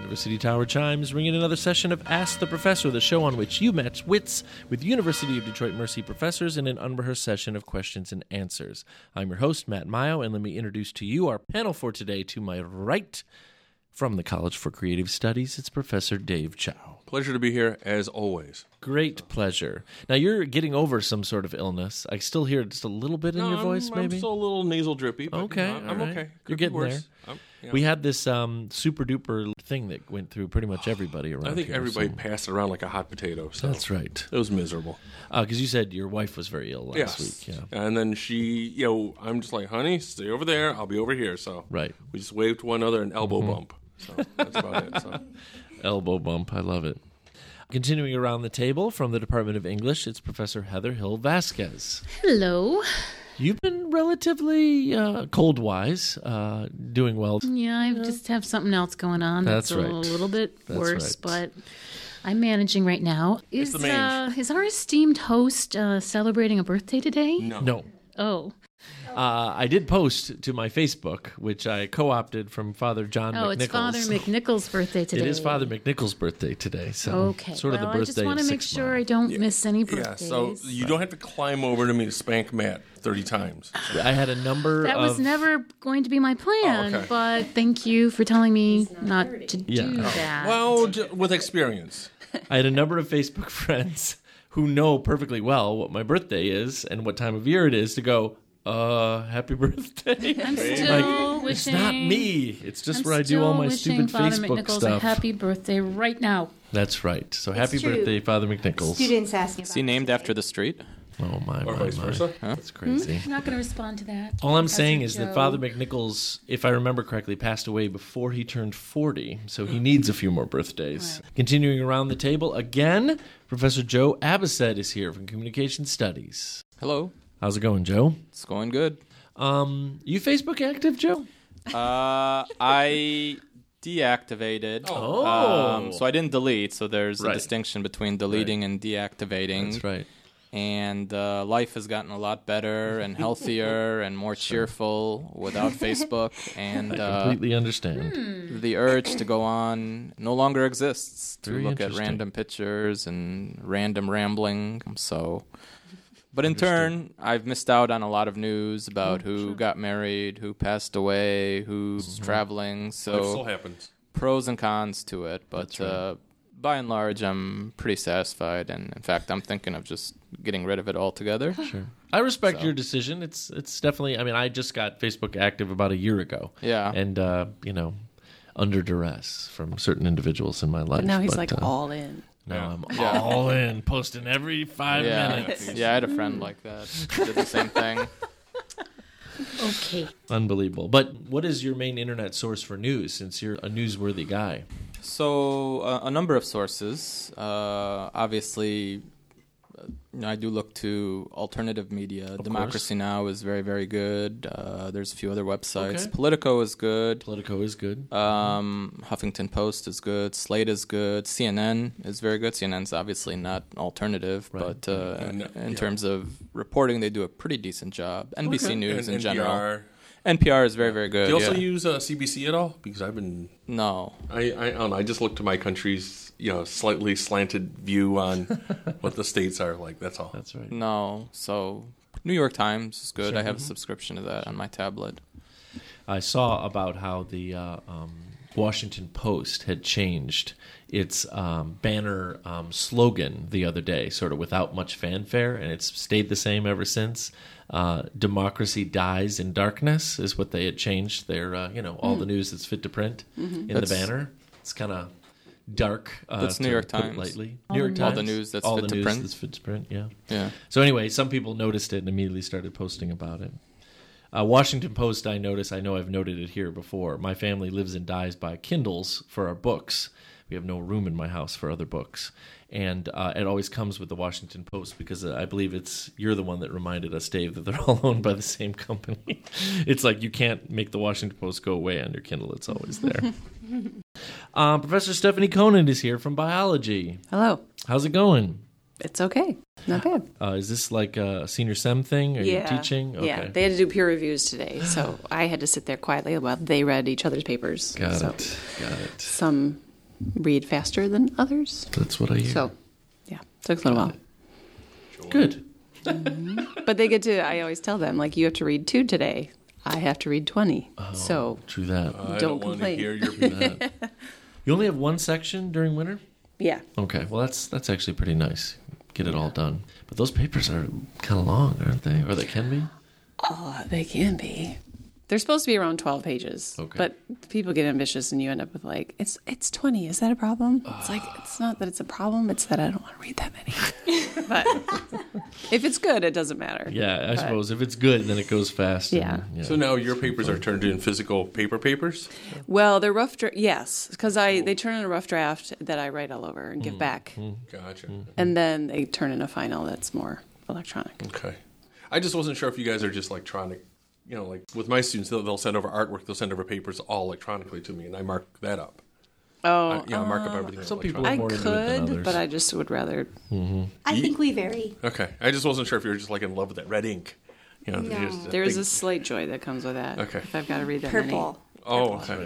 University Tower chimes, ringing another session of Ask the Professor, the show on which you match wits with University of Detroit Mercy professors in an unrehearsed session of questions and answers. I'm your host, Matt Mayo, and let me introduce to you our panel for today. To my right, from the College for Creative Studies, it's Professor Dave Chow. Pleasure to be here, as always. Great pleasure. Now, you're getting over some sort of illness. I still hear just a little bit in your voice, maybe? I'm still a little nasal drippy, but okay, I'm right. okay. You're getting there. Yeah. We had this super-duper thing that went through pretty much everybody around I think here, everybody so. passed it around like a hot potato. So That's right. It was miserable. Because you said your wife was very ill last week. Yeah. And then she, I'm just like, honey, stay over there. I'll be over here. So Right. we just waved to one another an elbow bump. So that's about it. So. Elbow bump. I love it. Continuing around the table from the Department of English, it's Professor Heather Hill Vasquez. Hello. You've been relatively cold-wise, doing well. Yeah, I just have something else going on. That's right. A little bit worse, right. but I'm managing right now. It's the mange. Is our esteemed host celebrating a birthday today? No. Oh. I did post to my Facebook, which I co-opted from Father John McNichols. Oh, it's Father McNichols' birthday today. It is Father McNichols' birthday today, so okay. sort of the birthday I just want to of make 6 sure Mile. I don't miss any birthdays. Yeah, so you don't have to climb over to me to spank Matt 30 times. So. I had a number That of... was never going to be my plan, okay. but thank you for telling me not to do that. Well, with experience. I had a number of Facebook friends who know perfectly well what my birthday is and what time of year it is to go, happy birthday. I'm still wishing... It's not me. It's just where I do still all my wishing stupid Father Facebook McNichols stuff. a happy birthday right now. That's right. So happy true. birthday, Father McNichols. Students asking about Is he named after the street? Oh, my, Or my, vice my. versa. That's crazy. I'm not going to respond to that. All I'm Professor saying is Joe. that Father McNichols, if I remember correctly, passed away before he turned 40, so he needs a few more birthdays. Right. Continuing around the table, again, Professor Joe Abbaset is here from Communication Studies. Hello. How's it going, Joe? It's going good. You Facebook active, Joe? I deactivated. Oh. So I didn't delete, so there's Right. a distinction between deleting and deactivating. That's right. And life has gotten a lot better and healthier and more cheerful without Facebook. And I completely understand. the urge to go on no longer exists, to Very look at interesting. random pictures and random rambling. So, but in turn, I've missed out on a lot of news about who got married, who passed away, who's traveling. That still So happens. pros and cons to it. But That's right. by and large, I'm pretty satisfied. And in fact, I'm thinking of just getting rid of it altogether. Sure. I respect your decision. It's definitely, I mean, I just got Facebook active about a year ago. Yeah. And, under duress from certain individuals in my life. But now he's But, all in. Now I'm all in, posting every 5 minutes. Yeah, I had a friend like that. He did the same thing. Okay. Unbelievable. But what is your main internet source for news, since you're a newsworthy guy? So a number of sources. Obviously, I do look to alternative media. Democracy Now! Is very, very good. There's a few other websites. Okay. Politico is good. Politico is good. Huffington Post is good. Slate is good. CNN is very good. CNN's obviously not alternative, Right. but in terms of reporting, they do a pretty decent job. NBC News in And general. NPR. NPR is very, very good. Do you also yeah. use CBC at all? Because I've been... No. I don't know. I just look to my country's slightly slanted view on what the states are like. That's all. That's right. No. So New York Times is good. Sure. I have a subscription to that on my tablet. I saw about how the Washington Post had changed its banner slogan the other day, sort of without much fanfare, and it's stayed the same ever since. Democracy dies in darkness is what they had changed their, all the news that's fit to print in the banner. It's kind of dark. That's to New York put it Times. lightly. All New York the Times. All the news that's All fit the to news print. that's fit to print, yeah. Yeah. So anyway, some people noticed it and immediately started posting about it. Washington Post, I know I've noted it here before. My family lives and dies by Kindles for our books. We have no room in my house for other books. And it always comes with the Washington Post because I believe you're the one that reminded us, Dave, that they're all owned by the same company. It's like you can't make the Washington Post go away on your Kindle. It's always there. Professor Stephanie Conant is here from biology. Hello. How's it going? It's okay. Not bad. Is this like a senior sem thing? Are you teaching? Okay. Yeah, they had to do peer reviews today, so I had to sit there quietly while they read each other's papers. Got So it. some read faster than others. That's what I hear. So, yeah, took a little while. Good. But they get to, I always tell them, like, you have to read 2 today. I have to read 20. So True that. I Don't don't want to complain. hear your True that. You only have one section during winter? yeah. Okay, well that's actually pretty nice. Get it all done. But those papers are kind of long, aren't they? Or they can be? Oh, they can be. They're supposed to be around 12 pages. Okay. But people get ambitious and you end up with like, it's 20. Is that a problem? It's like, it's not that it's a problem. It's that I don't want to read that many. But if it's good, it doesn't matter. Yeah, I But- suppose if it's good, then it goes fast. Yeah. So now your papers are turned in physical papers? Well, they're rough draft. Yes, because they turn in a rough draft that I write all over and give back. Gotcha. And then they turn in a final that's more electronic. Okay. I just wasn't sure if you guys are just like trying to, like with my students, they'll send over artwork, they'll send over papers all electronically to me, and I mark that up. Oh, I mark up everything. some people electronically. I more into it than could, others. but I just would rather. I think we vary. Okay. I just wasn't sure if you were just like in love with that red ink. No. There's a slight joy that comes with that. Okay. If I've got to read that Purple. Oh, okay.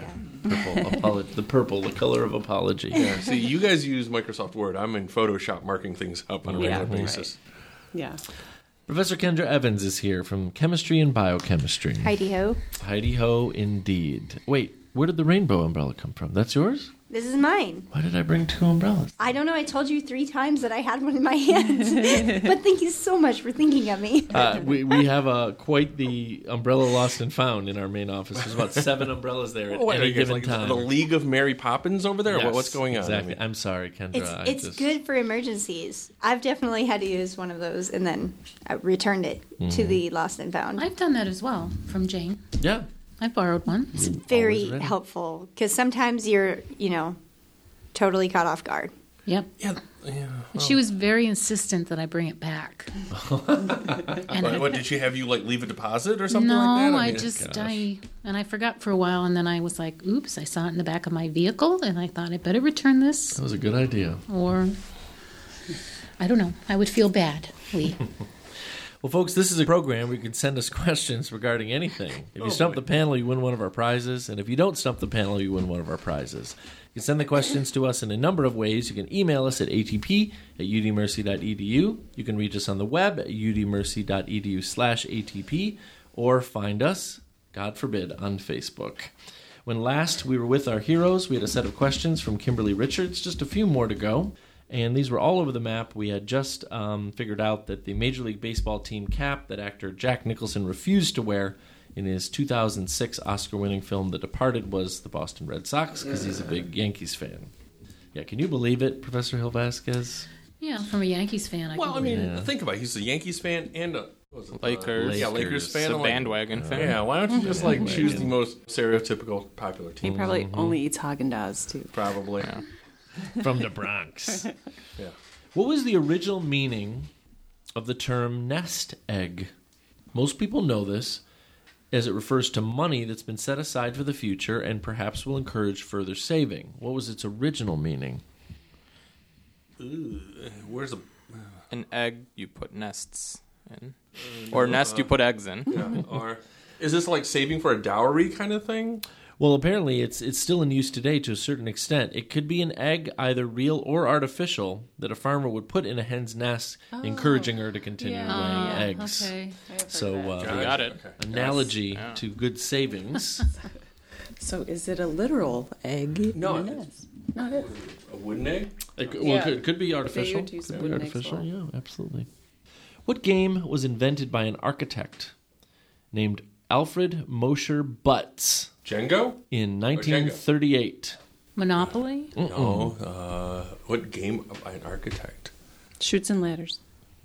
the purple, the color of apology. Yeah. See, you guys use Microsoft Word. I'm in Photoshop marking things up on a Yeah, regular right. basis. many. Yeah. Professor Kendra Evans is here from Chemistry and Biochemistry. Heidi ho. Heidi ho, indeed. Wait, where did the rainbow umbrella come from? That's yours? This is mine. Why did I bring 2 umbrellas? I don't know. I told you 3 times that I had one in my hands. But thank you so much for thinking of me. We have quite the umbrella lost and found in our main office. There's about 7 umbrellas there at What, are any you guys given like time. the League of Mary Poppins over there? Yes, What's going on? Exactly. I mean, I'm sorry, Kendra. It's good for emergencies. I've definitely had to use one of those and then I returned it to the lost and found. I've done that as well from Jane. Yeah. I borrowed one. It's very always ready. helpful because sometimes you're, totally caught off guard. Yep. yeah. And she was very insistent that I bring it back. And What did she have you like leave a deposit or something no, like that? I mean, just I forgot for a while, and then I was like, "Oops!" I saw it in the back of my vehicle, and I thought I better return this, That was a good idea. or I don't know. I would feel bad. Well, folks, this is a program where you can send us questions regarding anything. If you stump the panel, you win one of our prizes. And if you don't stump the panel, you win one of our prizes. You can send the questions to us in a number of ways. You can email us at atp@udmercy.edu. You can reach us on the web at udmercy.edu/atp, or find us, God forbid, on Facebook. When last we were with our heroes, we had a set of questions from Kimberly Richards, just a few more to go. And these were all over the map. We had just figured out that the Major League Baseball team cap that actor Jack Nicholson refused to wear in his 2006 Oscar-winning film The Departed was the Boston Red Sox, because he's a big Yankees fan. Yeah, can you believe it, Professor Hill Vasquez? Yeah, from a Yankees fan. I Well, I can mean, Yeah. think about it. He's a Yankees fan and a Lakers. Yeah, Lakers fan. The I'm like, bandwagon fan. Yeah, why don't you just like choose the most stereotypical popular He team? probably only eats Haagen-Dazs, too. Probably. From the Bronx. Yeah. What was the original meaning of the term nest egg? Most people know this, as it refers to money that's been set aside for the future and perhaps will encourage further saving. What was its original meaning? Where's the? An egg, you put nests in. Or nest, you put eggs in. Yeah, or is this like saving for a dowry kind of thing? Well, apparently it's still in use today to a certain extent. It could be an egg, either real or artificial, that a farmer would put in a hen's nest, encouraging her to continue laying eggs. Okay. So, You got it. Okay. analogy to good savings. So is it a literal egg? No, in a nest? Not it. A wooden egg? It could be artificial. would use Could a be wooden egg artificial. as Yeah, absolutely. What game was invented by an architect named Alfred Mosher Butts Django? in 1938? Monopoly? No. What game by an architect? Shoots and ladders.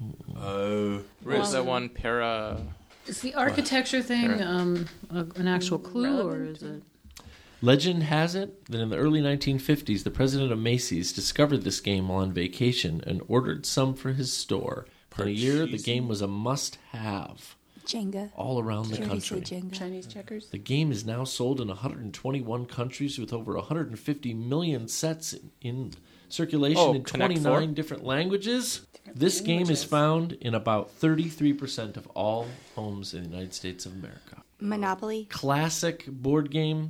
Is that one Is the architecture thing an actual clue, or is it? Legend has it that in the early 1950s, the president of Macy's discovered this game while on vacation and ordered some for his store. In a year, the game was a must-have Jenga. all around the Did you say country. Jenga? Chinese checkers. The game is now sold in 121 countries with over 150 million sets in circulation in Connect 29 Four? different languages. This game is found in about 33% of all homes in the United States of America. Monopoly. Classic board game.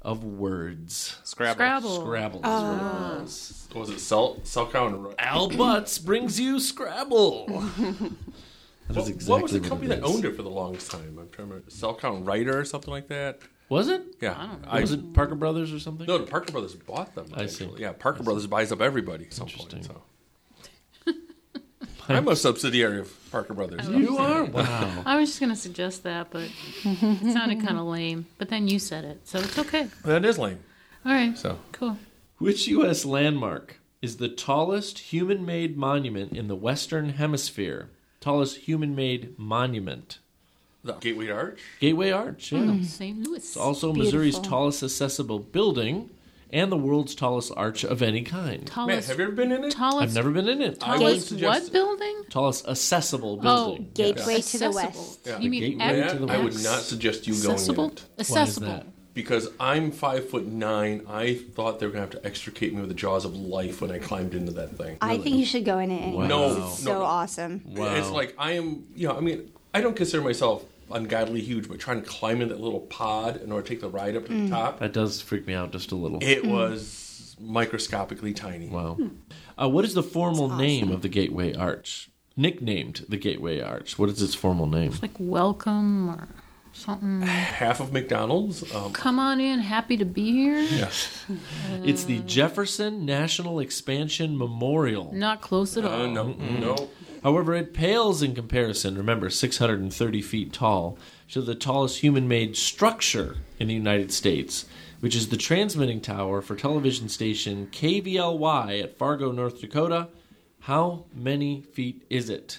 of words? Scrabble. Scrabble is what it was. Was it Cellcount? Al Butts brings you Scrabble. That is exactly what was the company that is. owned it for the longest time? I'm trying to remember. Cellcount Writer or something like that? Was it? Yeah. Was it Parker Brothers or something? No, the Parker Brothers bought them. I see. Yeah, Parker Brothers buys up everybody at some point. Interesting. So. I'm a subsidiary of Parker Brothers. You are? Wow. I was just going to suggest that, but it sounded kind of lame. But then you said it, so it's okay. That is lame. All right. So. Cool. Which U.S. landmark is the tallest human-made monument in the Western Hemisphere? Tallest human-made monument. The Gateway Arch? Gateway Arch, yeah. St. Louis. It's also Beautiful. Missouri's tallest accessible building and the world's tallest arch of any kind. Man, Tallest. have you ever been in it? Tallest. I've never been in it. I would Tallest suggest what building? Tallest accessible Oh, building. Gateway to the accessible. west. Yeah. You mean gateway X- to the I would west. not suggest you going accessible? in it. Accessible. that? Because I'm 5'9", I thought they were going to have to extricate me with the jaws of life when I climbed into that thing. I think you should go in it anyway. Wow. It's so No. awesome. Wow. It's like I am, I don't consider myself ungodly huge, but trying to climb in that little pod in order to take the ride up to the top, That does freak me out just a little. it was microscopically tiny. Wow. What is the formal name of the Gateway Arch? Nicknamed the Gateway Arch. What is its formal name? Like welcome or something. Half of McDonald's. Come on in. Happy to be here. Yes. It's the Jefferson National Expansion Memorial. Not close at all. No. However, it pales in comparison, remember, 630 feet tall, to the tallest human-made structure in the United States, which is the transmitting tower for television station KVLY at Fargo, North Dakota. How many feet is it?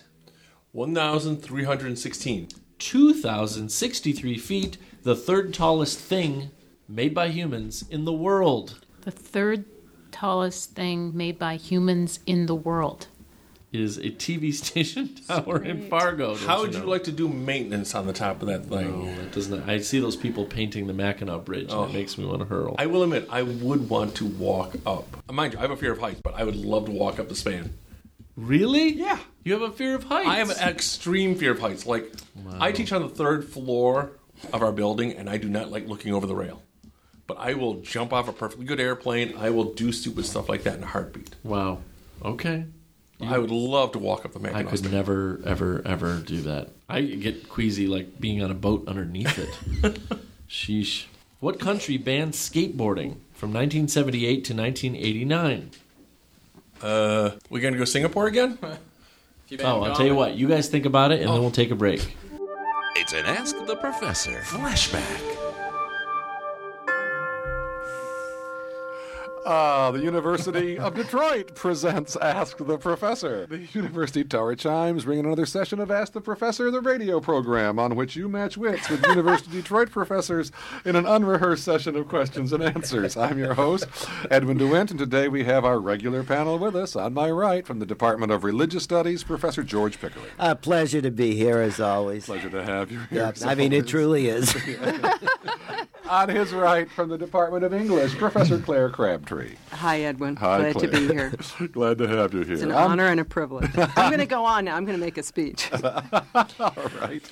1,316. 2,063 feet, the third tallest thing made by humans in the world. The third tallest thing made by humans in the world. Is a TV station tower in Fargo. don't How would you know? like to do maintenance on the top of that thing? No, it doesn't. I see those people painting the Mackinac Bridge, and it makes me want to hurl. I will admit, I would want to walk up. Mind you, I have a fear of heights, but I would love to walk up the span. Really? Yeah. You have a fear of heights? I have an extreme fear of heights. Like, I teach on the 3rd floor of our building, and I do not like looking over the rail. But I will jump off a perfectly good airplane. I will do stupid stuff like that in a heartbeat. Wow. Okay. I would love to walk up the I Mackinac could Bridge. never, ever, ever do that. I get queasy like being on a boat underneath it. Sheesh. What country banned skateboarding from 1978 to 1989? We going to go Singapore again? Oh, I'll tell you what. You guys think about it, and then we'll take a break. It's an Ask the Professor flashback. The University of Detroit presents Ask the Professor. The University Tower chimes bring another session of Ask the Professor, the radio program on which you match wits with University of Detroit professors in an unrehearsed session of questions and answers. I'm your host, Edwin DeWint, and today we have our regular panel with us. On my right, from the Department of Religious Studies, Professor George Pickering. A pleasure to be here, as always. Pleasure to have you here. Yep, I mean, it truly is. On his right, from the Department of English, Professor Claire Crabtree. Hi, Edwin. Hi, Glad to Claire. be here. Glad to have you here. It's an honor and a privilege. I'm going to go on now. I'm going to make a speech. All right.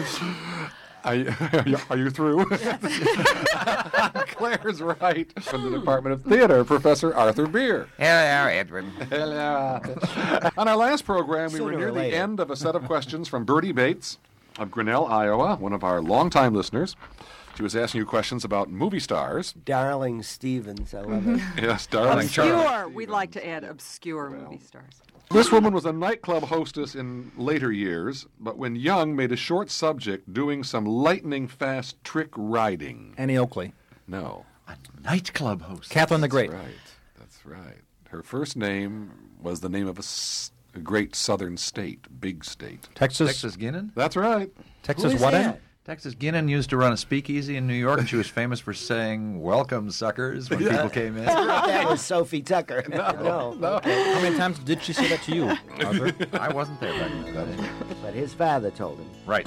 Are you through? Claire's right. From the Department of Theater, Professor Arthur Beer. Hello, Edwin. Hello. On our last program, we were Sooner near or the later. end of a set of questions from Bertie Bates of Grinnell, Iowa, one of our longtime listeners. She was asking you questions about movie stars. Darling Stevens, I love it. Yes, darling Charlie. Obscure. We'd like to add obscure movie stars. This woman was a nightclub hostess in later years, but when young, made a short subject doing some lightning-fast trick riding. Annie Oakley. No. A nightclub host. Catherine the Great. That's right. That's right. Her first name was the name of a great southern state, big state. Texas Guinan? That's right. Texas Who is what in? that? Texas Guinan used to run a speakeasy in New York, and she was famous for saying, "Welcome, suckers," when people came in. That was Sophie Tucker. No. How many times did she say that to you, Arthur? I wasn't there back then. But his father told him. Right.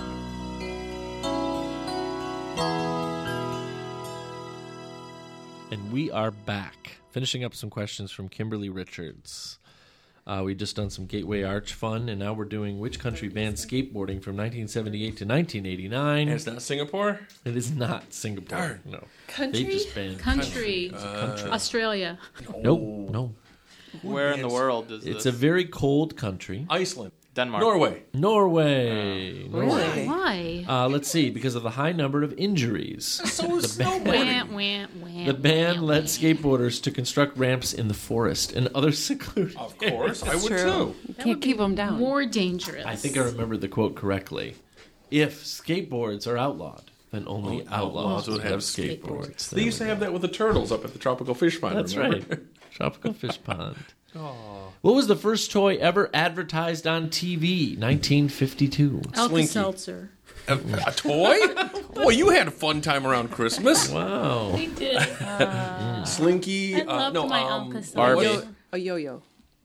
And we are back, finishing up some questions from Kimberly Richards. We just done some Gateway Arch fun, and now we're doing which country banned skateboarding from 1978 to 1989. And it's not Singapore? It is not Singapore. Darn. No. Country? They just banned Country. Australia. Nope. No. Where in the world is It's this? a very cold country. Iceland. Denmark. Norway. Norway. Really? Why? Let's see, because of the high number of injuries. So is Wah, snowboarding. wah, wah, The ban wah, led wah. skateboarders to construct ramps in the forest and other secluded Of course, I would True. too. You That can't would keep be them down. More dangerous. I think I remember the quote correctly. If skateboards are outlawed, then only outlaws would have skateboards. They used to have that with the turtles up at the tropical fish pond. That's remember? right. Tropical fish pond. What was the first toy ever advertised on TV? 1952. Alka-Seltzer. A toy? Boy, you had a fun time around Christmas. Wow. They did. Slinky. I loved my Alka-Seltzer. Barbie. A yo-yo.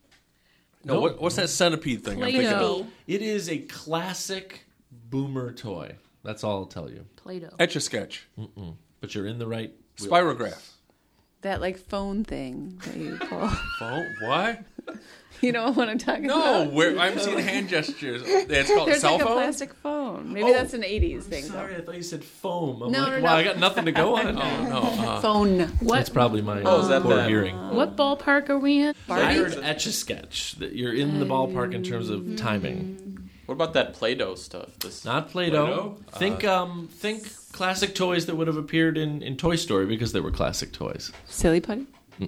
No, what's that centipede thing? I'm thinking of? Play-Doh. It is a classic boomer toy. That's all I'll tell you. Play-Doh. Etch-a-Sketch. But you're in the right. Spirograph. That like phone thing that you pull. Phone? What? You know what I'm talking No, about? I'm seeing hand gestures. It's called a There's cell like phone? a plastic phone. Maybe Oh. that's an 80s thing. Sorry, I thought you said foam. I'm No, like, no, wow, no. I got nothing to go on. Phone. That's probably my is that poor that? hearing. What ballpark are we in? I heard Etch-a-Sketch. That you're in the ballpark in terms of timing. What about that Play-Doh stuff? This Not Play-Doh. Think classic toys that would have appeared in Toy Story because they were classic toys. Silly Putty?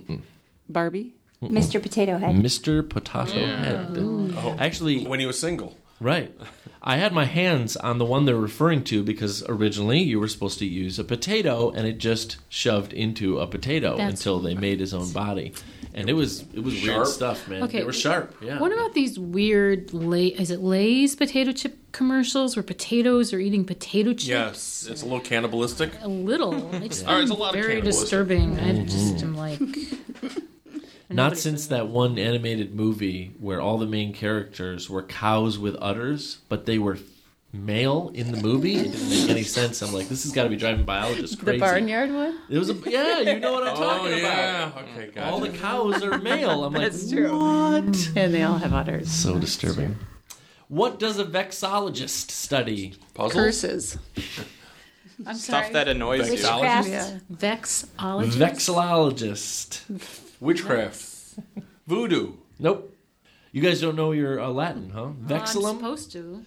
Barbie? Mr. Potato Head. Mr. Potato Head. Oh, Actually, when he was single. right. I had my hands on the one they're referring to because originally you were supposed to use a potato and it just shoved into a potato That's until they made his own body. And it was weird Sharp? stuff, man. Okay. They were sharp, yeah. What about these weird is it Lay's potato chip commercials where potatoes are eating potato chips? Yes, it's a little cannibalistic. A little. I just All right, find it's a lot of very cannibalistic. disturbing. I just am like Not since that one animated movie where all the main characters were cows with udders, but they were male in the movie. It didn't make any sense. I'm like, this has got to be driving biologists crazy. The barnyard one? It was you know what I'm talking yeah. about. Okay, gotcha. All the cows are male. I'm like, That's true. what? And they all have udders. So disturbing. What does a vexologist study? Puzzles? Curses. I'm stuff sorry. that annoys you. Witchcraft. Yeah. Vexologist. Vexillologist. Witchcraft. Voodoo. Nope. You guys don't know your Latin, huh? I'm Vexillum? supposed to.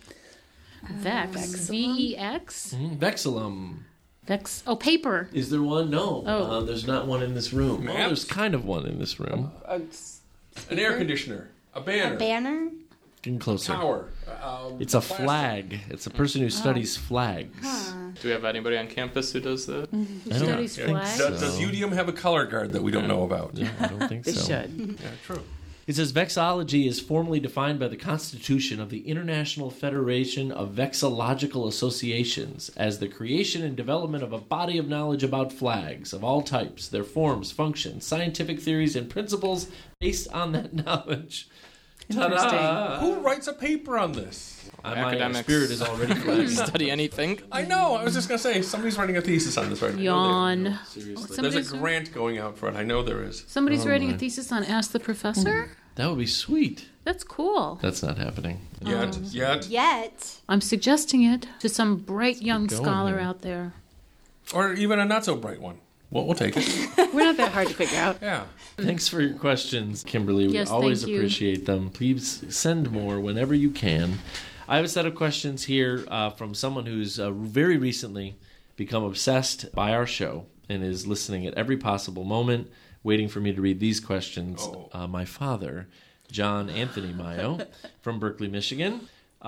Vex. V-E-X? Vexillum. Vex. Oh, paper. Is there one? No. Oh. There's not one in this room. Well, Maps? there's kind of one in this room. An air conditioner. A banner. A banner. Getting closer. Tower. It's a plastic. flag. It's a person who studies flags. Do we have anybody on campus who does that? I don't Studies think flags. so. Does UDM have a color guard that we don't know about? Yeah, I don't think They so. should. Yeah, true. It says vexillology is formally defined by the Constitution of the International Federation of Vexillological Associations as the creation and development of a body of knowledge about flags of all types, their forms, functions, scientific theories, and principles based on that knowledge. Ta-da! Who writes a paper on this? My Academics. spirit is already flagged. Study anything? I know. I was just going to say, somebody's writing a thesis on this right now. Yawn. Seriously. There's Somebody's, a grant going out for it. I know there is. somebody's writing a thesis on Ask the Professor? That would be sweet. That's cool. That's not happening. Yet. Yet. I'm suggesting it to some bright young going scholar here. out there. Or even a not so bright one. Well, we'll take it. We're not that hard to figure out. Yeah. Thanks for your questions, Kimberly. We Yes, always thank you. appreciate them. Please send more whenever you can. I have a set of questions here from someone who's very recently become obsessed by our show and is listening at every possible moment, waiting for me to read these questions. My father, John Anthony Mayo from Berkeley, Michigan.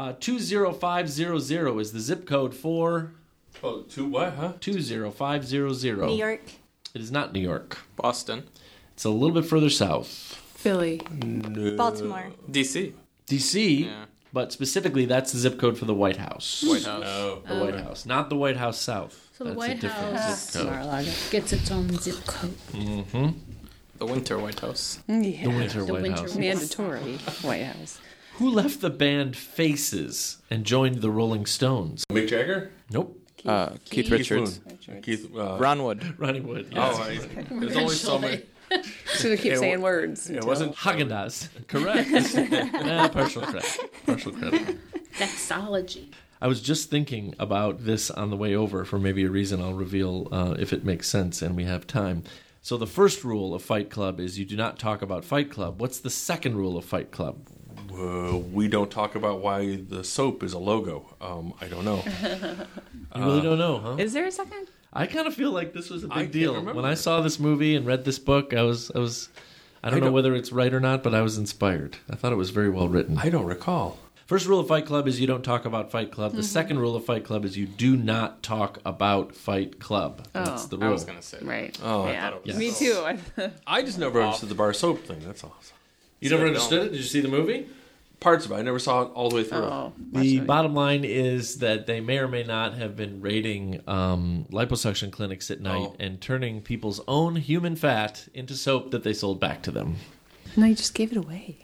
20500 is the zip code for... Oh, to what, huh? 20500. New York. It is not New York. Boston. It's a little bit further south. Philly. Baltimore. DC. D.C., Yeah. but specifically that's the zip code for the White House. White House. No. The White House, not the White House South. So the That's White a different House zip code. gets its own zip code. The Winter White House. Yeah. The Winter The White Winter House. White- Mandatory White House. Who left the band Faces and joined the Rolling Stones? Mick Jagger? Nope. Keith Richards. Moon. Keith. Ron Wood. Ronnie Wood. Oh, Yes. there's only so many. So we keep saying words. It wasn't Haagen-Dazs. Correct. Partial credit. Partial credit. Doxology. I was just thinking about this on the way over for maybe a reason I'll reveal if it makes sense and we have time. So the first rule of Fight Club is you do not talk about Fight Club. What's the second rule of Fight Club? We don't talk about why the soap is a logo. I don't know. You really don't know, huh? Is there a second? I kind of feel like this was a big deal. remember. When I saw this movie and read this book, I don't know whether it's right or not, but I was inspired. I thought it was very well written. I don't recall. First rule of Fight Club is you don't talk about Fight Club. The second rule of Fight Club is you do not talk about Fight Club. That's the rule. I was going to say that. Right. Oh, yeah. Yes. Me too. I just never understood the bar soap thing. That's all. You never understood it? Did you see the movie? Parts of it. I never saw it all the way through. Oh, The bottom line is that they may or may not have been raiding liposuction clinics at night and turning people's own human fat into soap that they sold back to them. No, you just gave it away.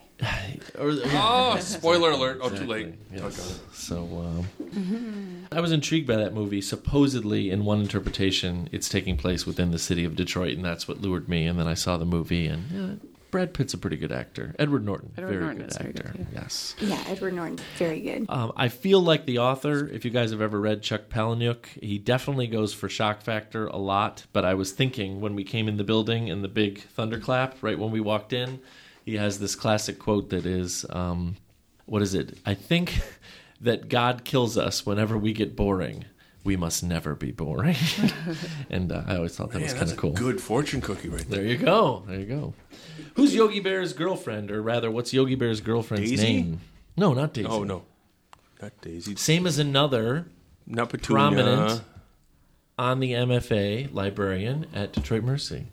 Spoiler alert. Oh, too late. Yes. So I was intrigued by that movie. Supposedly, in one interpretation, it's taking place within the city of Detroit, and that's what lured me. And then I saw the movie, and Brad Pitt's a pretty good actor. Edward Norton, very good actor. Very good, yes. Yeah, Edward Norton, very good. I feel like the author, if you guys have ever read Chuck Palahniuk, he definitely goes for shock factor a lot. But I was thinking when we came in the building and the big thunderclap, right when we walked in, he has this classic quote that is, what is it? I think that God kills us whenever we get boring. We must never be boring. And I always thought that was kind of cool. Good fortune cookie right there. There you go. There you go. Who's Yogi Bear's girlfriend? Or rather, what's Yogi Bear's girlfriend's Daisy? name? No, not Daisy. Oh, no. Not Daisy. Same as another Not Petunia. prominent on the MFA librarian at Detroit Mercy.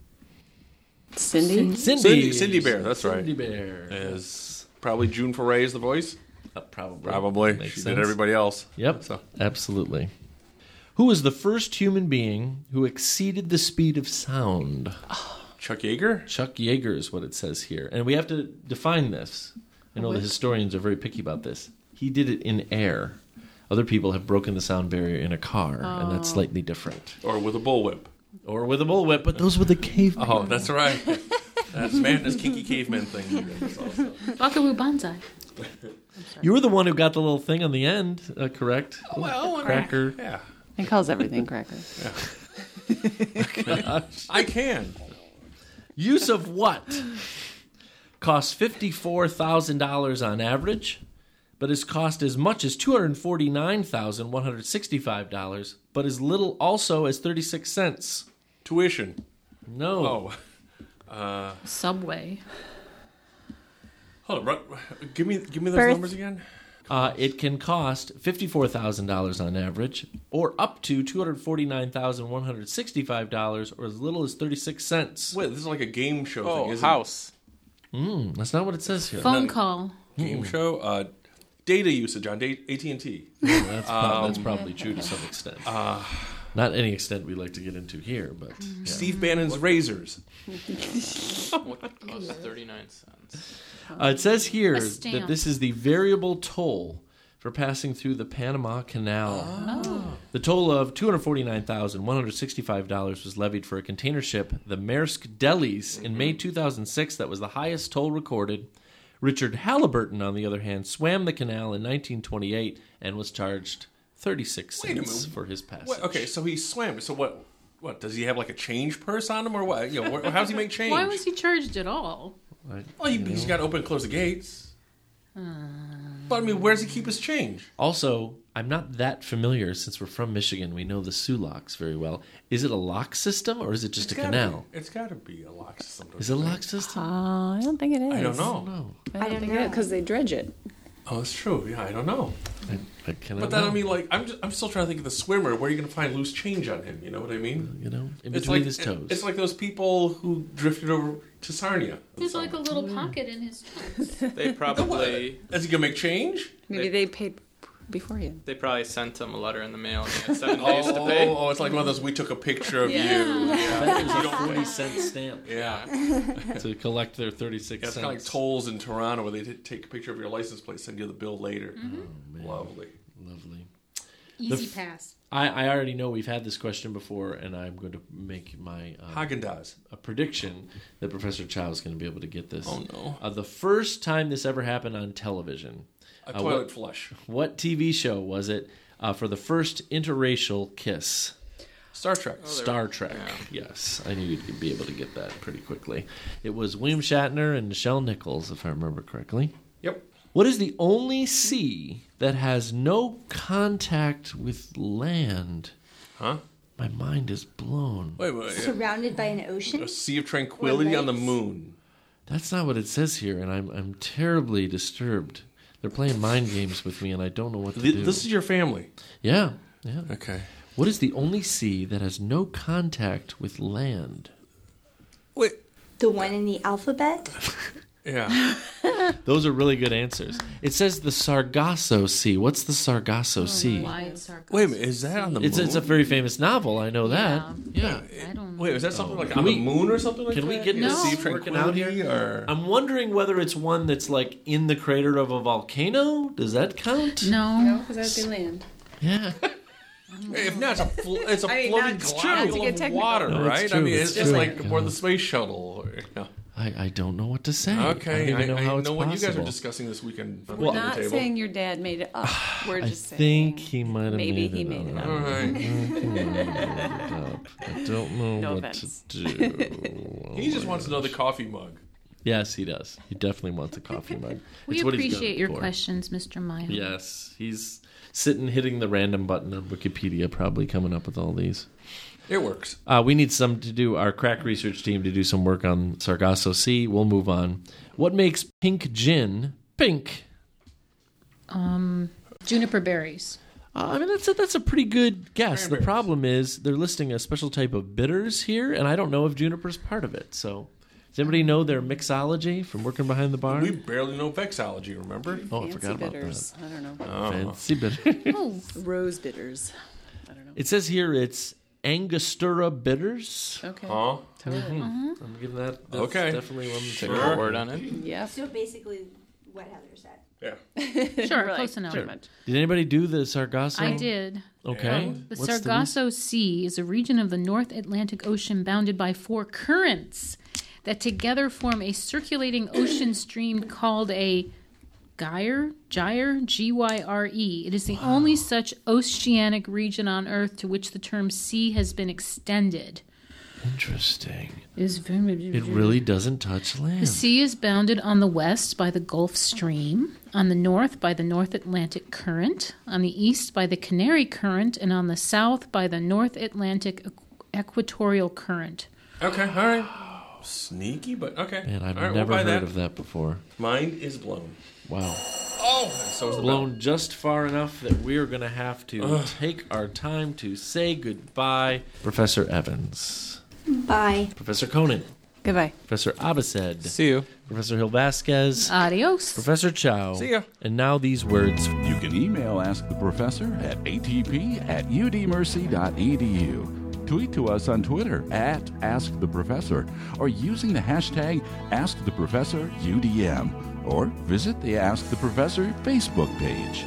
Cindy? Cindy Bear, that's right. Cindy Bear. Is probably June Foray is the voice? Probably. Probably. Makes She sense. did everybody else. Yep, So. absolutely. Who was the first human being who exceeded the speed of sound? Chuck Yeager? Chuck Yeager is what it says here. And we have to define this. I know the historians are very picky about this. He did it in air. Other people have broken the sound barrier in a car, and that's slightly different. Or with a bullwhip. Or with a bullwhip, but those were the cavemen. Oh, that's right. That's kinky caveman thing. Buckaroo Banzai. You were the one who got the little thing on the end, correct? Well, Cracker. Yeah. He calls everything cracker. I can. Use of what? Costs $54,000 on average, but has cost as much as $249,165, but as little also as 36 cents. Tuition. No. Oh. Subway. Hold on. Give me those Birth. numbers again. It can cost $54,000 on average, or up to $249,165, or as little as 36 cents. Wait, this is like a game show thing, Oh, isn't house. That's not what it says here. Phone call. it? Game show? Data usage on AT&T. That's probably true to some extent. Not any extent we like to get into here, but yeah. Steve Bannon's razors. What costs 39 cents? It says here A stamp. that this is the variable toll for passing through the Panama Canal. Oh. The toll of $249,165 was levied for a container ship, the Maersk Delis, in May 2006. That was the highest toll recorded. Richard Halliburton, on the other hand, swam the canal in 1928 and was charged 36 Wait a cents minute. for his passage. What? Okay, so he swam. So what? What does he have like a change purse on him, or what? You know, how does he make change? Why was he charged at all? Well, he's got to open and close the gates. But I mean, where does he keep his change? Also, I'm not that familiar since we're from Michigan. We know the Sulaks very well. Is it a lock system or is it just a canal? It's got to be a lock system. Is it a lock system? I don't think it is. I don't know. I don't think it is because they dredge it. Oh, that's true. Yeah, I don't know. I cannot But then know. I mean, like, I'm still trying to think of the swimmer. Where are you going to find loose change on him? You know what I mean? You know, in It's between like his toes. It's like those people who drifted over to Sarnia. There's like a little pocket in his chest. They probably Is he going to make change? Maybe they paid beforehand. they probably sent him a letter in the mail and he had 7 days to pay. Oh, it's like one of those. We took a picture of Yeah. you. Yeah. There's a 40-cent stamp Yeah. to collect their 36 It's cents. kind of like tolls in Toronto where they take a picture of your license plate, send you the bill later. Lovely. Lovely. Easy pass. I already know we've had this question before, and I'm going to make my Haagen-Dazs. A prediction that Professor Chow is going to be able to get this. Oh, no. The first time this ever happened on television. A toilet flush. What TV show was it for the first interracial kiss? Star Trek. Star Trek, yes. I knew you'd be able to get that pretty quickly. It was William Shatner and Nichelle Nichols, if I remember correctly. Yep. What is the only sea that has no contact with land? Huh? My mind is blown. Wait. Surrounded by an ocean? A sea of tranquility on the moon. That's not what it says here, and I'm terribly disturbed. They're playing mind games with me, and I don't know what to do. This is your family? Yeah. Okay. What is the only sea that has no contact with land? Wait. The one in the alphabet? Yeah. Those are really good answers. It says the Sargasso Sea. What's the Sargasso Sea? Wait a minute, is that on the moon? It's a very famous novel. I know that. Yeah. I don't know. Wait, is that something like on the moon or something like that? Can we get the this sea of working out tranquility, here? or I'm wondering whether it's one that's like in the crater of a volcano. Does that count? No, because that would be land. Yeah. if not, it's a I mean, floating that's globule true. of water, No, it's right? true, I mean, it's it's just true. like more the space shuttle. I don't know what to say. Okay, I don't even know how it's know what you guys are possible. discussing this weekend. We're Well, not the table. saying your dad made it up. We're I just saying think he might have maybe made he it made it up. up. All right. He might have made it up. I don't know No what offense. to do. He just wants to know the coffee mug. Yes, he does. He definitely wants a coffee mug. We It's what he's appreciate got your for. questions, Mr. Meyer. Yes, he's sitting hitting the random button on Wikipedia, probably coming up with all these. It works. We need some to do, our crack research team to do some work on Sargasso Sea. We'll move on. What makes pink gin pink? Juniper berries. I mean, that's a pretty good guess. The problem is they're listing a special type of bitters here, and I don't know if juniper's part of it. So, does anybody know their mixology from working behind the bar? We barely know vexology, remember? Oh, I fancy forgot about bitters. that. I don't know. Fancy bitters. Oh, Rose bitters. I don't know. It says here it's Angostura bitters. Okay. Huh? Totally. I'm giving that. That's Okay. definitely one. Take Sure. your word on it. Yeah. So basically, what Heather said. Yeah. sure, Right. close enough. Pretty much. Did anybody do the Sargasso? I did. Okay. The What's Sargasso Sea is a region of the North Atlantic Ocean bounded by 4 currents that together form a circulating ocean stream called a gyre, G-Y-R-E. It is the only such oceanic region on Earth to which the term sea has been extended. Interesting. It really doesn't touch land. The sea is bounded on the west by the Gulf Stream, on the north by the North Atlantic Current, on the east by the Canary Current, and on the south by the North Atlantic Equatorial Current. Okay, all right. Sneaky, but okay. Man, I've All right, never we'll buy heard that. of that before. Mind is blown. Wow. Oh, so is the bell. Blown just far enough that we're going to have to take our time to say goodbye. Professor Evans. Bye. Professor Conan. Goodbye. Professor Abased. See you. Professor Hill Vasquez. Adios. Professor Chow. See ya. And now these words. You can email Ask the Professor at atp@udmercy.edu. Tweet to us on Twitter at AskTheProfessor or using the hashtag AskTheProfessorUDM or visit the Ask the Professor Facebook page.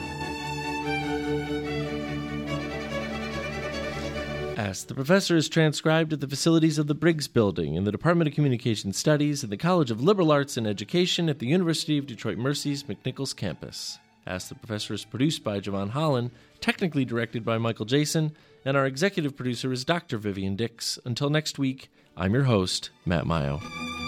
Ask the Professor is transcribed at the facilities of the Briggs Building in the Department of Communication Studies and the College of Liberal Arts and Education at the University of Detroit Mercy's McNichols campus. Ask the Professor is produced by Javon Holland, technically directed by Michael Jason, and our executive producer is Dr. Vivian Dix. Until next week, I'm your host, Matt Mayo.